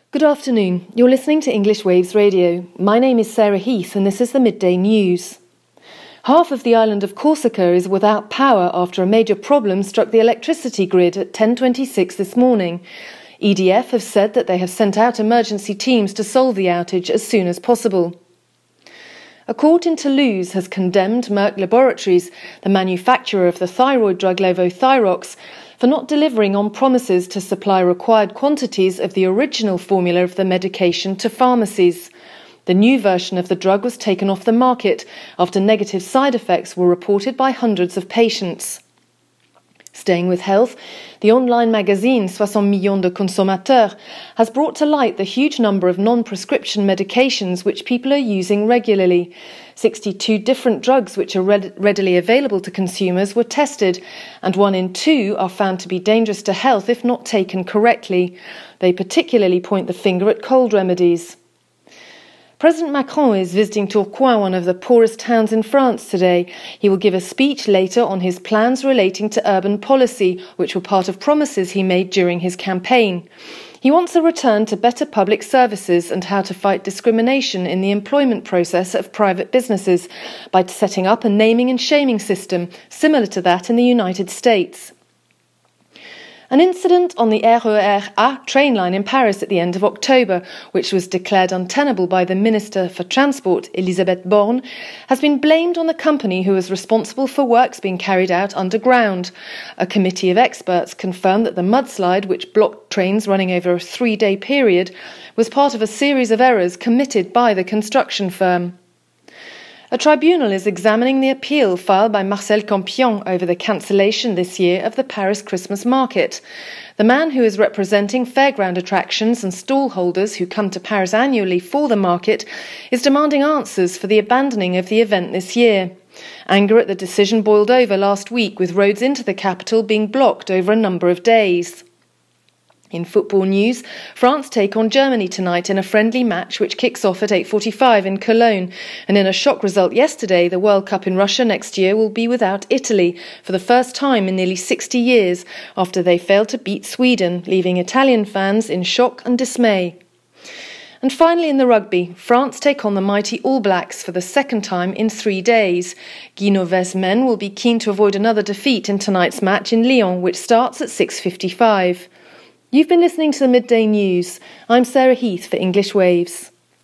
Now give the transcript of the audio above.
Good afternoon. You're listening to English Waves Radio. My name is Sarah Heath and this is the Midday News. Half of the island of Corsica is without power after a major problem struck the electricity grid at 10:26 this morning. EDF have said that they have sent out emergency teams to solve the outage as soon as possible. A court in Toulouse has condemned Merck Laboratories, the manufacturer of the thyroid drug Levothyrox, for not delivering on promises to supply required quantities of the original formula of the medication to pharmacies. The new version of the drug was taken off the market after negative side effects were reported by hundreds of patients. Staying with health, the online magazine 60 millions de consommateurs has brought to light the huge number of non-prescription medications which people are using regularly. 62 different drugs which are readily available to consumers were tested, and 1 in 2 are found to be dangerous to health if not taken correctly. They particularly point the finger at cold remedies. President Macron is visiting Tourcoing, one of the poorest towns in France, today. He will give a speech later on his plans relating to urban policy, which were part of promises he made during his campaign. He wants a return to better public services and how to fight discrimination in the employment process of private businesses by setting up a naming and shaming system similar to that in the United States. An incident on the RER A train line in Paris at the end of October, which was declared untenable by the Minister for Transport, Elisabeth Borne, has been blamed on the company who was responsible for works being carried out underground. A committee of experts confirmed that the mudslide, which blocked trains running over a 3-day period, was part of a series of errors committed by the construction firm. A tribunal is examining the appeal filed by Marcel Campion over the cancellation this year of the Paris Christmas market. The man who is representing fairground attractions and stall holders who come to Paris annually for the market is demanding answers for the abandoning of the event this year. Anger at the decision boiled over last week, with roads into the capital being blocked over a number of days. In football news, France take on Germany tonight in a friendly match which kicks off at 8:45 in Cologne. And in a shock result yesterday, the World Cup in Russia next year will be without Italy for the first time in nearly 60 years after they failed to beat Sweden, leaving Italian fans in shock and dismay. And finally in the rugby, France take on the mighty All Blacks for the second time in 3 days. Guy Noves' men will be keen to avoid another defeat in tonight's match in Lyon, which starts at 6:55. You've been listening to the Midday News. I'm Sarah Heath for English Waves.